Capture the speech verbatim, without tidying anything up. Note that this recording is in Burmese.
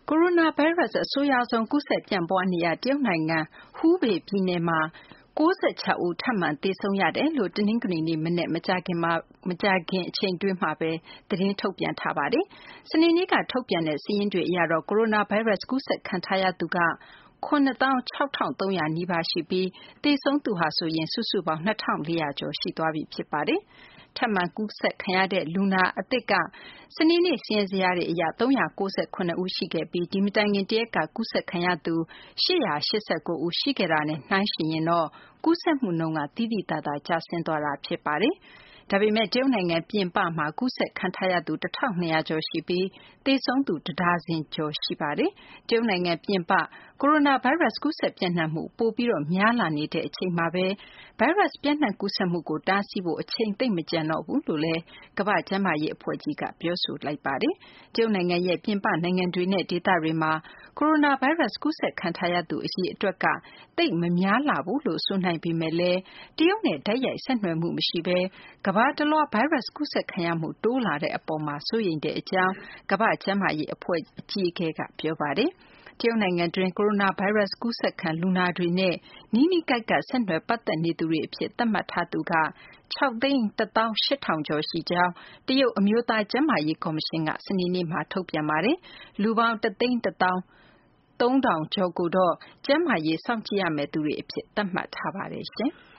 ကိုရိုနာဗိုင်းရပ်စ် အဆိုးရွားဆုံး ကူးစက်ပြန့်ပွားနေရာ တရုတ်နိုင်ငံ ဟူးဘေပြည်နယ်မှာ ၉၆ ဦး ထပ်မံသေဆုံးရတယ်လို့ တနင်္ဂနွေနေ့မနက် မကြာခင်အချိန်အတွင်းမှာပဲ သတင်းထုတ်ပြန်ထားပါတယ်။ စနေနေ့က ထုတ်ပြန်တဲ့ စာရင်းတွေအရတော့ ကိုရိုနာဗိုင်းရပ်စ် ကူးစက်ခံထားရသူက ၇၆,၃၀၀ နီးပါးရှိပြီး သေဆုံးသူဟာဆိုရင် စုစုပေါင်း ၂,၄၀၀ ကျော် ရှိသွားပြီ ဖြစ်ပါတယ်။ ထပ်မံကူးစက်ခံရတဲ့ လူနာအသစ်က စနေနေ့ စာရင်းဇယားတွေအရ ၃၉၇ ဦးရှိခဲ့ပြီး ဒီမတိုင်ခင် တရက်က ကူးစက်ခံရသူ ၈၈၉ ဦး ရှိခဲ့တာနဲ့ နှိုင်းယှဉ်ရင်တော့ ကူးစက်မှုနှုန်းက သိသိသာသာ ကျဆင်းသွားတာ ဖြစ်ပါတယ်။ ဒါပေမယ့် တရုတ်နိုင်ငံပြင်ပမှာ ကူးစက်ခံထားရသူ ၁,၂၀၀ ကျော်ရှိပြီး သေဆုံးသူ တဒါဇင်ကျော် ရှိပါတယ်။ တရုတ်နိုင်ငံပြင်ပ ကိုရိုနာဗိုင်းရပ်စ် ကူးစက်ပျံ့နှံ့မှု ပိုပြီးများလာနေချိန်မှာပဲ ဗိုင်းရပ်စ် ပျံ့နှံ့ကူးစက်မှုကို တားဆီးဖို့ အချိန်သိပ်မကျန်တော့ဘူးလို့လည်း ကမ္ဘာ့ကျန်းမာရေးအဖွဲ့ကြီးက ပြောဆိုလိုက်ပါတယ်။ တရုတ်နိုင်ငံရဲ့ ပြင်ပနိုင်ငံတွေနဲ့ ဒေသတွေမှာ ကိုရိုနာဗိုင်းရပ်စ် ကူးစက်ခံထားရသူ အရေအတွက်က သိပ်မများလှဘူးလို့ ဆိုနိုင်ပေမယ့်လည်း တရုတ်နဲ့ တိုက်ရိုက်ဆက်နွယ်မှု မရှိဘဲ ကမ္ဘာတလွှား ဗိုင်းရပ်စ်ကူးစက်ခံရမှု တိုးလာတဲ့အပေါ်မှာ စိုးရိမ်ကြောင်း ကမ္ဘာ့ကျန်းမာရေးအဖွဲ့ အကြီးအကဲက ပြောပါတယ်။ တရုတ်နိုင်ငံတွင်း ကိုရိုနာဗိုင်းရပ်စ် ကူးစက်ခံလူနာတွေနဲ့ နီးနီးကပ်ကပ် ဆက်နွယ်ပတ်သက်နေသူတွေအဖြစ် သတ်မှတ်ထားသူက ၆၁၈,၀၀၀ ကျော်ရှိကြောင်း တရုတ် အမျိုးသားကျန်းမာရေးကော်မရှင်က စနေနေ့မှာ ထုတ်ပြန်ပါတယ်။ လူပေါင်း ၁၁၃,၀၀၀ ကျော်ကိုတော့ ကျန်းမာရေးစောင့်ကြည့်ရမယ့်သူတွေအဖြစ် သတ်မှတ်ထားပါတယ်။